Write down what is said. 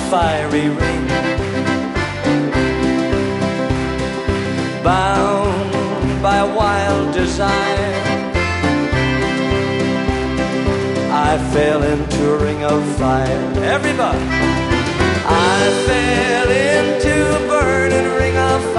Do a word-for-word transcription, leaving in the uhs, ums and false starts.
fiery ring. Bound by a wild desire, I fell into a ring of fire. Everybody! I fell into a burning ring of fire.